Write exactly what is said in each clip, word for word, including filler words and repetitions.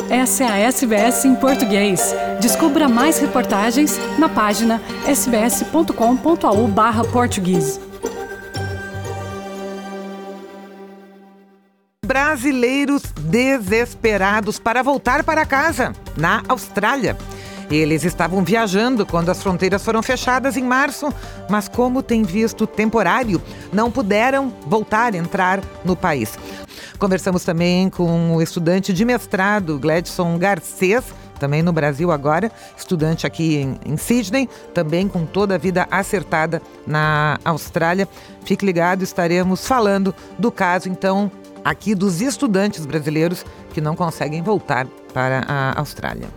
Essa é a S B S em português. Descubra mais reportagens na página sbs.com.au barra português. Brasileiros desesperados para voltar para casa, na Austrália. Eles estavam viajando quando as fronteiras foram fechadas em março, mas como tem visto temporário, não puderam voltar a entrar no país. Conversamos também com o estudante de mestrado, Gladson Garcês, também no Brasil agora, estudante aqui em, em Sydney, também com toda a vida acertada na Austrália. Fique ligado, estaremos falando do caso, então, aqui dos estudantes brasileiros que não conseguem voltar para a Austrália.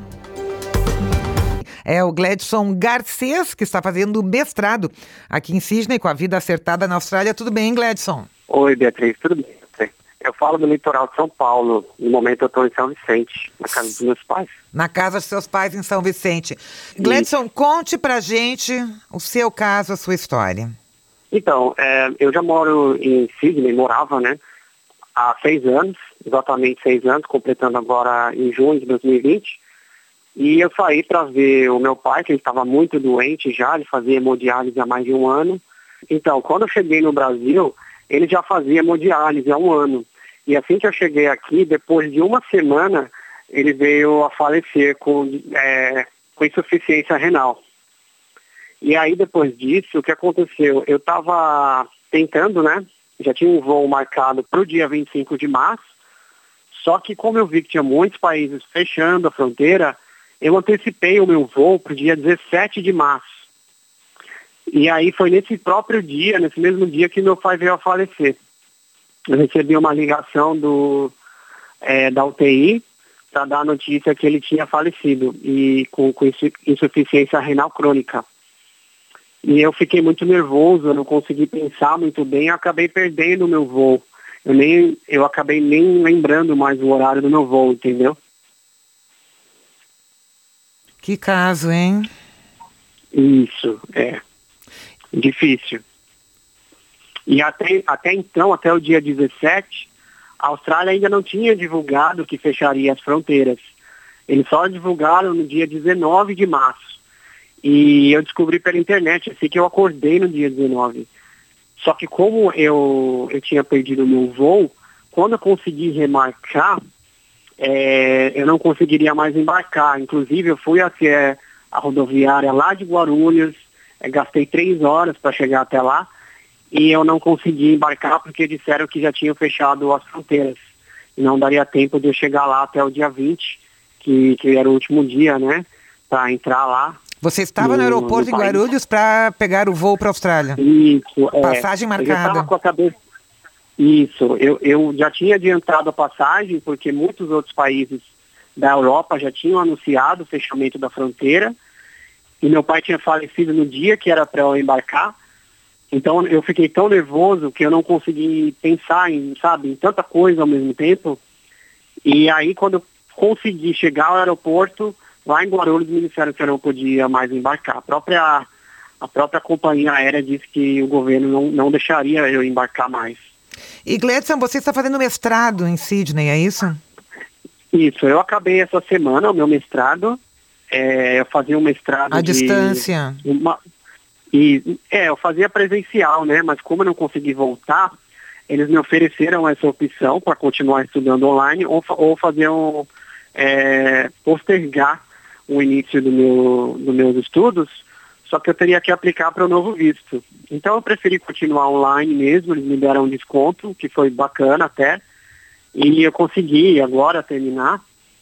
É o Gladson Garcês, que está fazendo mestrado aqui em Sydney, com a vida acertada na Austrália. Tudo bem, Gladson? Oi, Beatriz, tudo bem? Eu falo do litoral de São Paulo. No momento eu estou em São Vicente, na casa dos meus pais. Na casa dos seus pais em São Vicente. Gladson, Isso. Conte pra gente o seu caso, a sua história. Então, é, eu já moro em Sydney, morava, né, há seis anos, exatamente seis anos, completando agora em junho de dois mil e vinte. E eu saí para ver o meu pai, que ele estava muito doente já, ele fazia hemodiálise há mais de um ano. Então, quando eu cheguei no Brasil, ele já fazia hemodiálise há um ano. E assim que eu cheguei aqui, depois de uma semana, ele veio a falecer com, é, com insuficiência renal. E aí, depois disso, o que aconteceu? Eu estava tentando, né? Já tinha um voo marcado para o dia vinte e cinco de março, só que como eu vi que tinha muitos países fechando a fronteira, eu antecipei o meu voo para o dia dezessete de março. E aí foi nesse próprio dia, nesse mesmo dia, que meu pai veio a falecer. Eu recebi uma ligação do, é, da U T I para dar a notícia que ele tinha falecido e com, com insuficiência renal crônica. E eu fiquei muito nervoso, eu não consegui pensar muito bem, eu acabei perdendo o meu voo. Eu, nem, eu acabei nem lembrando mais o horário do meu voo, entendeu? Que caso, hein? Isso, é. Difícil. E até, até então, até o dia dezessete, a Austrália ainda não tinha divulgado que fecharia as fronteiras. Eles só divulgaram no dia dezenove de março. E eu descobri pela internet, assim que eu acordei no dia dezenove. Só que como eu, eu tinha perdido o meu voo, quando eu consegui remarcar, é, eu não conseguiria mais embarcar. Inclusive, eu fui até a rodoviária lá de Guarulhos, é, gastei três horas para chegar até lá, e eu não consegui embarcar porque disseram que já tinham fechado as fronteiras. E não daria tempo de eu chegar lá até o dia vinte, que, que era o último dia, né, para entrar lá. Você estava no, no aeroporto no em Guarulhos para pegar o voo para a Austrália? Isso, é. Passagem marcada. Eu já estava com a cabeça... Isso, eu, eu já tinha adiantado a passagem porque muitos outros países da Europa já tinham anunciado o fechamento da fronteira e meu pai tinha falecido no dia que era para eu embarcar. Então eu fiquei tão nervoso que eu não consegui pensar em, sabe, em tanta coisa ao mesmo tempo. E aí quando eu consegui chegar ao aeroporto, lá em Guarulhos me disseram que eu não podia mais embarcar. A própria, a própria companhia aérea disse que o governo não, não deixaria eu embarcar mais. E Gladson, você está fazendo mestrado em Sydney, é isso? Isso, eu acabei essa semana o meu mestrado. É, eu fazia um mestrado à de... distância. Uma, e, é, eu fazia presencial, né? Mas como eu não consegui voltar, eles me ofereceram essa opção para continuar estudando online ou, ou fazer um... É, postergar o início do meu, dos meus estudos, só que eu teria que aplicar para o novo visto. Então eu preferi continuar online mesmo, eles me deram um desconto, que foi bacana até, e eu consegui agora terminar,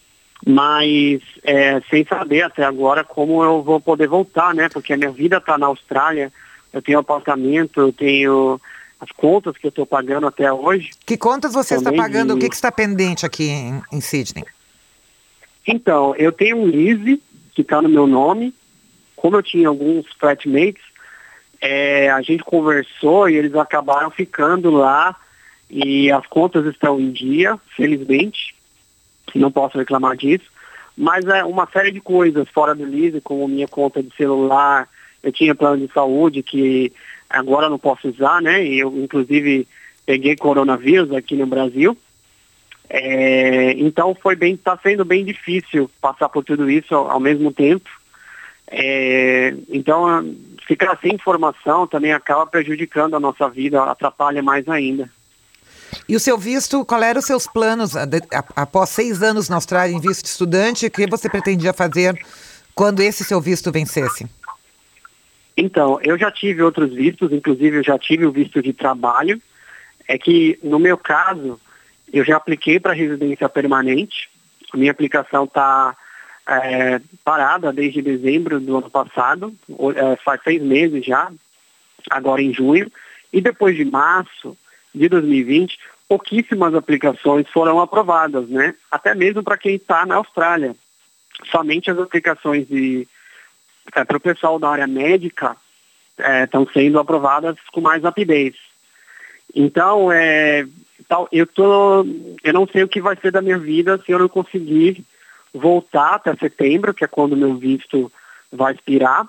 mas é, sem saber até agora como eu vou poder voltar, né? Porque a minha vida está na Austrália, eu tenho apartamento, eu tenho as contas que eu estou pagando até hoje. Que contas você está pagando? De... O que, que está pendente aqui em, em Sydney? Então, eu tenho um lease que está no meu nome. Como eu tinha alguns flatmates, é, a gente conversou e eles acabaram ficando lá e as contas estão em dia, felizmente. Não posso reclamar disso. Mas é uma série de coisas fora do lease, como minha conta de celular, eu tinha plano de saúde que agora não posso usar, né? E eu, inclusive, peguei coronavírus aqui no Brasil. É, então foi bem, está sendo bem difícil passar por tudo isso ao, ao mesmo tempo. É, então ficar sem informação também acaba prejudicando a nossa vida, atrapalha mais ainda. E o seu visto, qual eram os seus planos após seis anos na Austrália em visto de estudante? O que você pretendia fazer quando esse seu visto vencesse? Então, eu já tive outros vistos, inclusive eu já tive o visto de trabalho. É que, no meu caso, eu já apliquei para residência permanente. A minha aplicação está é, parada desde dezembro do ano passado, é, faz seis meses já, agora em junho. E depois de março de dois mil e vinte, pouquíssimas aplicações foram aprovadas, né? Até mesmo para quem está na Austrália. Somente as aplicações de, é, para o pessoal da área médica estão é, sendo aprovadas com mais rapidez. Então, é, tal, eu, tô, eu não sei o que vai ser da minha vida se eu não conseguir voltar até setembro, que é quando meu visto vai expirar.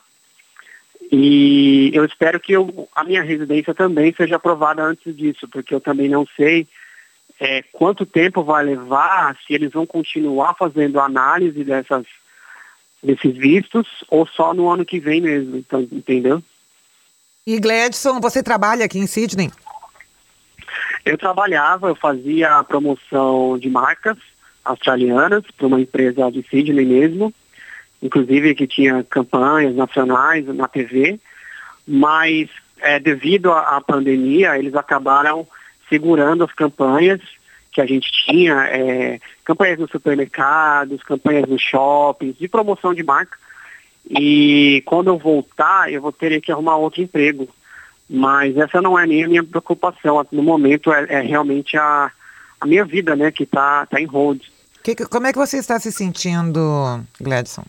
E eu espero que eu, a minha residência também seja aprovada antes disso, porque eu também não sei é, quanto tempo vai levar, se eles vão continuar fazendo análise dessas, desses vistos ou só no ano que vem mesmo, então, entendeu? E Gladson, você trabalha aqui em Sydney? Eu trabalhava, eu fazia a promoção de marcas australianas para uma empresa de Sydney mesmo, inclusive que tinha campanhas nacionais na T V, mas é, devido à pandemia, eles acabaram segurando as campanhas que a gente tinha, é, campanhas nos supermercados, campanhas nos shoppings, de promoção de marca, e quando eu voltar, eu vou ter que arrumar outro emprego, mas essa não é nem a minha preocupação, no momento é, é realmente a, a minha vida, né, que está tá em hold. Que, como é que você está se sentindo, Gladson?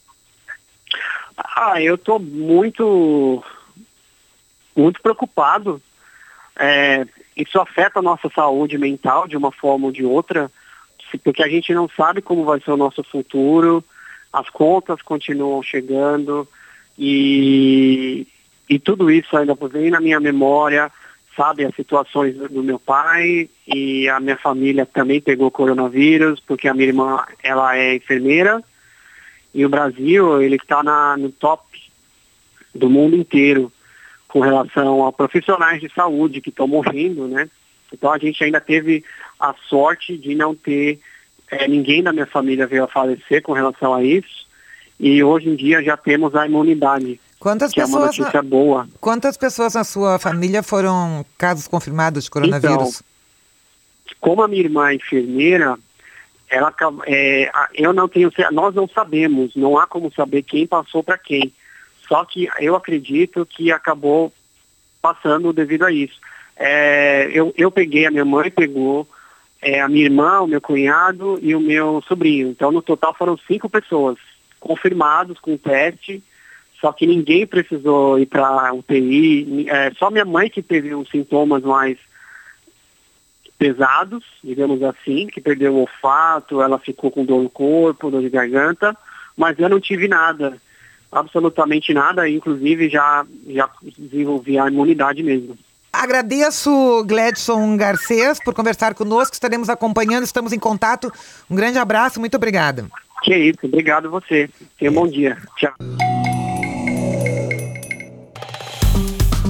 Ah, eu estou muito, muito preocupado. É, isso afeta a nossa saúde mental de uma forma ou de outra, porque a gente não sabe como vai ser o nosso futuro, as contas continuam chegando e, e tudo isso ainda vem na minha memória, sabe, as situações do meu pai e a minha família também pegou coronavírus, porque a minha irmã, ela é enfermeira. E o Brasil, ele está no top do mundo inteiro com relação a profissionais de saúde que estão morrendo, né? Então a gente ainda teve a sorte de não ter, é, ninguém da minha família veio a falecer com relação a isso. E hoje em dia já temos a imunidade, quantas que pessoas é uma notícia na... boa. Quantas pessoas na sua família foram casos confirmados de coronavírus? Então, como a minha irmã é enfermeira, ela, é, eu não tenho, nós não sabemos, não há como saber quem passou para quem. Só que eu acredito que acabou passando devido a isso. É, eu, eu peguei, a minha mãe pegou, é, a minha irmã, o meu cunhado e o meu sobrinho. Então, no total foram cinco pessoas confirmados com teste, só que ninguém precisou ir para U T I. É, só minha mãe que teve uns sintomas mais pesados, digamos assim, que perdeu o olfato, ela ficou com dor no corpo, dor de garganta, mas eu não tive nada, absolutamente nada, inclusive já, já desenvolvi a imunidade mesmo. Agradeço, Gladson Garcês, por conversar conosco, estaremos acompanhando, estamos em contato. Um grande abraço, muito obrigada. Que isso, obrigado a você. Tenha um bom dia. Tchau.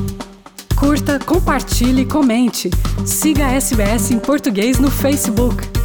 Curta, compartilhe, comente. Siga a S B S em Português no Facebook.